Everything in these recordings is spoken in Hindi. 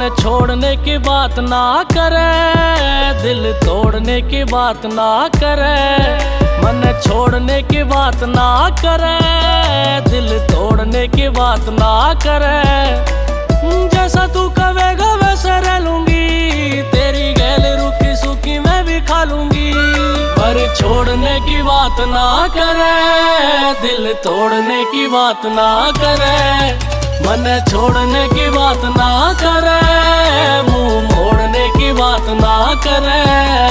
छोड़ने की बात ना करे, दिल तोड़ने की बात ना करे। मन छोड़ने की बात ना करे, दिल तोड़ने की बात ना करे। जैसा तू कहेगा वैसे रह लूंगी, तेरी गैल रूखी सूखी मैं भी खा लूंगी। पर छोड़ने की बात ना करे, दिल तोड़ने की बात ना करे। मन छोड़ने की बात ना करे, मुंह मोड़ने की बात ना करे।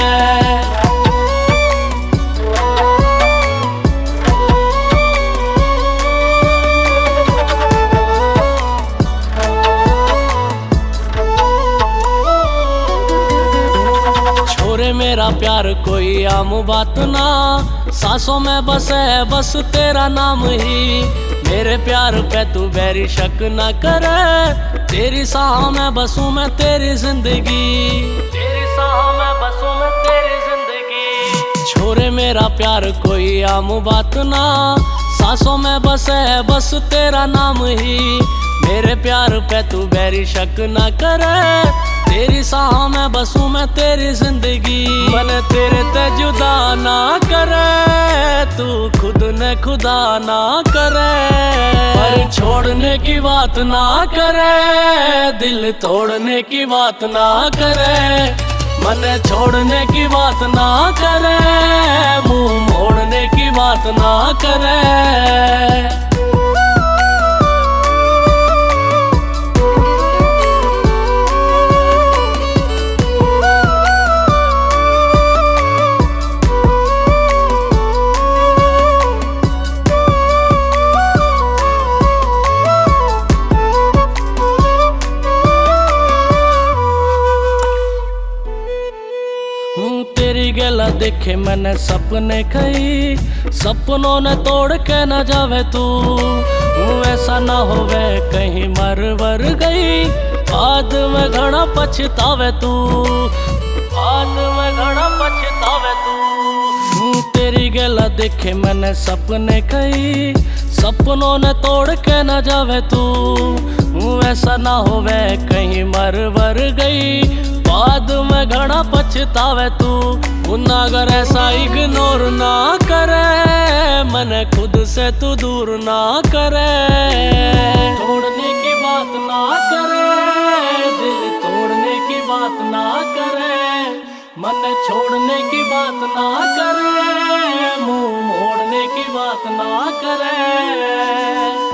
छोरे मेरा प्यार कोई आम बात ना, सांसों में बस है बस तेरा नाम ही। मेरे प्यार पे तू बैरी शक न करे, तेरी सांहों में बसूं मैं तेरी जिंदगी, तेरी सांहों में बसूं मैं तेरी जिंदगी। छोरे मेरा प्यार कोई आम बात ना, सांसों में बस है बस तेरा नाम ही। मेरे प्यार पे तू बैरी शक न करे, तेरी सांहों में बसूं मैं तेरी जिंदगी। मन तेरे ते जुदा ना करे, तू खुद ने खुदा ना करे। पर छोड़ने की बात ना करे, दिल तोड़ने की बात ना करे। मन छोड़ने की बात ना करे, मुंह मोड़ने की बात ना करे। तेरी गला देखे मैंने सपने कई, सपनों ने तोड़ के न जावे तू। ऐसा ना होवे कहीं मर वर गई, बाद में घना पछतावे तू, बाद में घना पछतावे तू। तेरी गला देखे मैंने सपने कई, सपनों ने तोड़ के न जावे तू। ऐसा ना होवे कहीं मर वर गई, बाद में घना पछतावे तू। अगर ऐसा इग्नोर ना करे, मन खुद से तू दूर ना करे। तोड़ने की बात ना करे, दिल तोड़ने की बात ना करे। मन छोड़ने की बात ना करे, मुंह मोड़ने की बात ना करे।